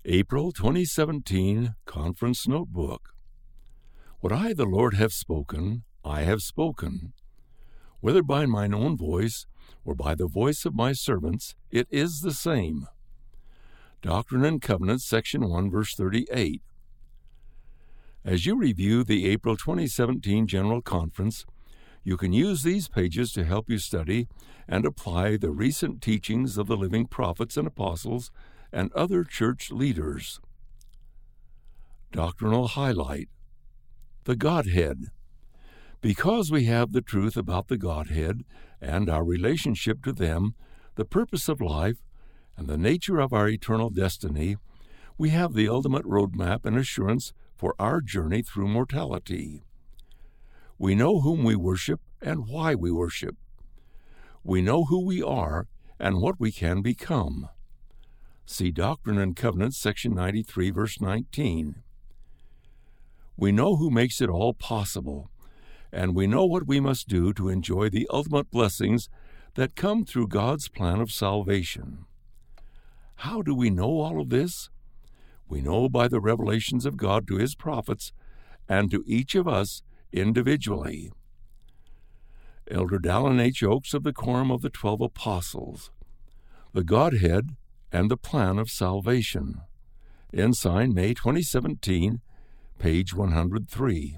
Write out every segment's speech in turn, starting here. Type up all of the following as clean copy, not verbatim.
April 2017 Conference Notebook. What I, the Lord, have spoken, I have spoken. Whether by mine own voice or by the voice of my servants, it is the same. Doctrine and Covenants, Section 1, verse 38. As you review the April 2017 General Conference, you can use these pages to help you study and apply the recent teachings of the living prophets and apostles and other church leaders. Doctrinal highlight: the Godhead. Because we have the truth about the Godhead and our relationship to them, the purpose of life, and the nature of our eternal destiny, we have the ultimate roadmap and assurance for our journey through mortality. We know whom we worship and why we worship. We know who we are and what we can become. See Doctrine and Covenants, Section 93, verse 19. We know who makes it all possible, and we know what we must do to enjoy the ultimate blessings that come through God's plan of salvation. How do we know all of this? We know by the revelations of God to His prophets and to each of us individually. Elder Dallin H. Oaks of the Quorum of the 12 Apostles. The Godhead and the Plan of Salvation. Ensign, May 2017, page 103.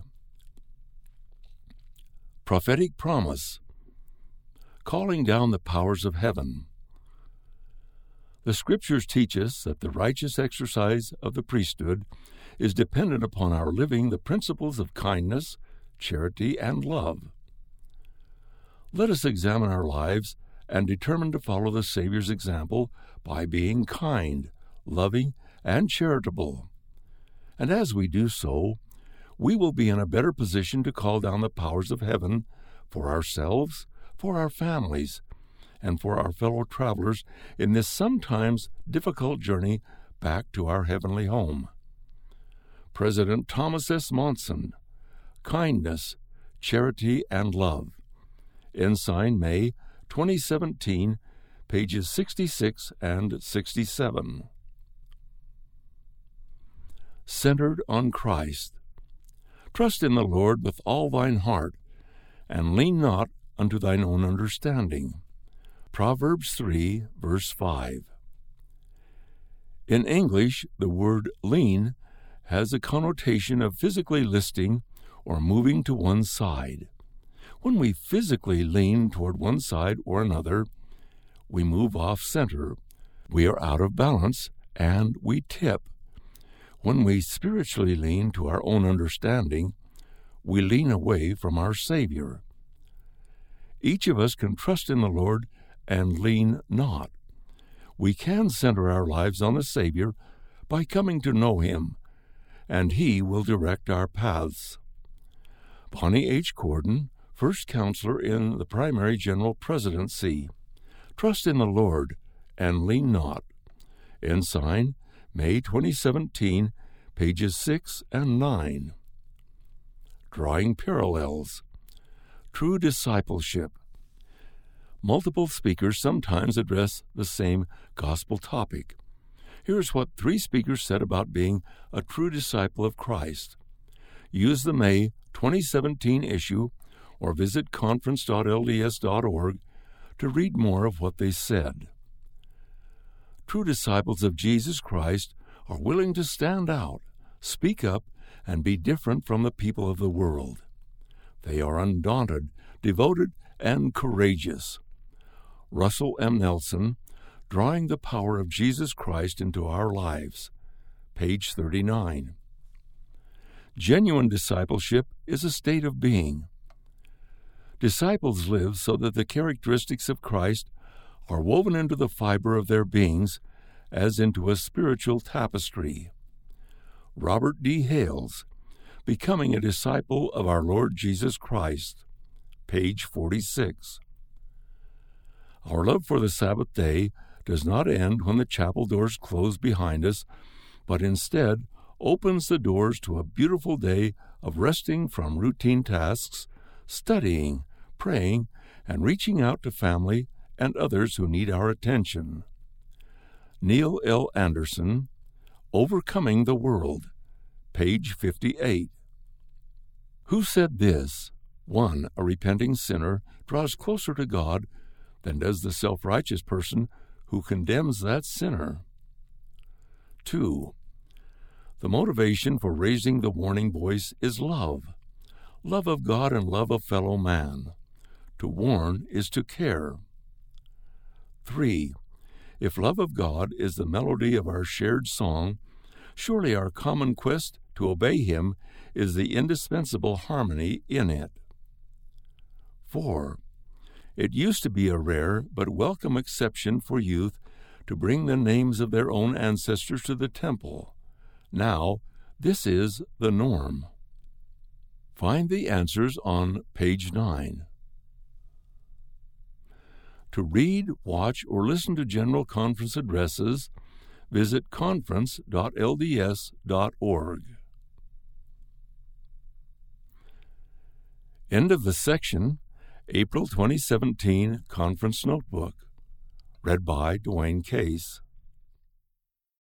Prophetic Promise. Calling down the powers of heaven. The Scriptures teach us that the righteous exercise of the priesthood is dependent upon our living the principles of kindness, charity, and love. Let us examine our lives and determine to follow the Savior's example by being kind, loving, and charitable. And as we do so, we will be in a better position to call down the powers of heaven for ourselves, for our families, and for our fellow travelers in this sometimes difficult journey back to our heavenly home. President Thomas S. Monson, Kindness, Charity, and Love. Ensign, May 2017, pages 66 and 67. Centered on Christ. Trust in the Lord with all thine heart, and lean not unto thine own understanding. Proverbs 3, verse 5. In English, the word lean has a connotation of physically listing or moving to one side. When we physically lean toward one side or another, we move off center, we are out of balance, and we tip. When we spiritually lean to our own understanding, we lean away from our Savior. Each of us can trust in the Lord and lean not. We can center our lives on the Savior by coming to know Him, and He will direct our paths. Bonnie H. Corden, First Counselor in the Primary General Presidency. Trust in the Lord and lean not. Ensign, May 2017, pages 6 and 9. Drawing Parallels. True Discipleship. Multiple speakers sometimes address the same gospel topic. Here's what 3 speakers said about being a true disciple of Christ. Use the May 2017 issue or visit conference.lds.org to read more of what they said. True disciples of Jesus Christ are willing to stand out, speak up, and be different from the people of the world. They are undaunted, devoted, and courageous. Russell M. Nelson, Drawing the Power of Jesus Christ into Our Lives, page 39. Genuine discipleship is a state of being. Disciples live so that the characteristics of Christ are woven into the fiber of their beings as into a spiritual tapestry. Robert D. Hales, Becoming a Disciple of Our Lord Jesus Christ, page 46. Our love for the Sabbath day does not end when the chapel doors close behind us, but instead opens the doors to a beautiful day of resting from routine tasks, studying, praying, and reaching out to family and others who need our attention. Neil L. Anderson, Overcoming the World, page 58. Who said this? 1. A repenting sinner draws closer to God than does the self-righteous person who condemns that sinner. 2. The motivation for raising the warning voice is love. Love of God and love of fellow man. To warn is to care. 3. If love of God is the melody of our shared song, surely our common quest to obey Him is the indispensable harmony in it. 4. It used to be a rare but welcome exception for youth to bring the names of their own ancestors to the temple. Now, this is the norm. Find the answers on page 9. To read, watch, or listen to General Conference addresses, visit conference.lds.org. End of the section, April 2017 Conference Notebook. Read by Dwayne Case.